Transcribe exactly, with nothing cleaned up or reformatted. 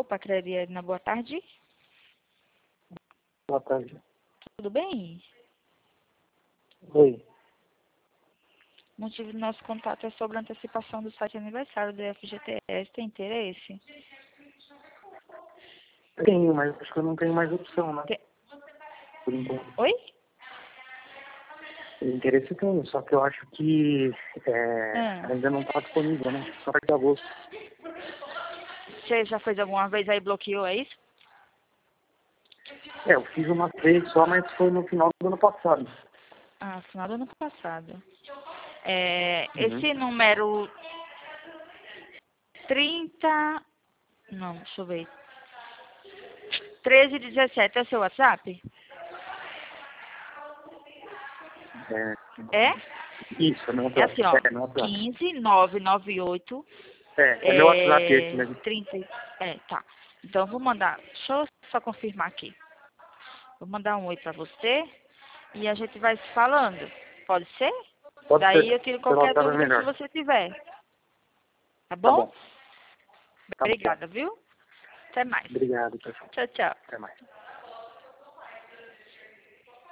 Pacraria, na boa tarde. Boa tarde. Tudo bem? Oi. O motivo do nosso contato é sobre a antecipação do site aniversário do F G T S. Tem interesse? Tenho, mas acho que eu não tenho mais opção, né? Tem... Por enquanto. Oi? Interesse eu tenho, só que eu acho que é, Ah. ainda não está disponível, né? Só para agosto. Você já fez alguma vez aí, bloqueou, é isso? É, eu fiz uma vez só, mas foi no final do ano passado. Ah, final do ano passado. É, Uhum. esse número trinta... Não, deixa eu ver. treze dezessete é seu WhatsApp? É, É? isso, é meu É WhatsApp. assim, ó. É, meu WhatsApp. quinze nove nove oito É, é meu WhatsApp esse é, mesmo. trinta. É, tá. Então, eu vou mandar. Deixa eu só confirmar aqui. Vou mandar um oi pra você e a gente vai se falando. Pode ser? Pode Daí ser. eu tiro Pelo qualquer WhatsApp é dúvida que melhor. você tiver. Tá Tá bom? bom. Tá bom. Obrigada, viu? Até mais. Obrigado, pessoal. Tchau, tchau. Até mais.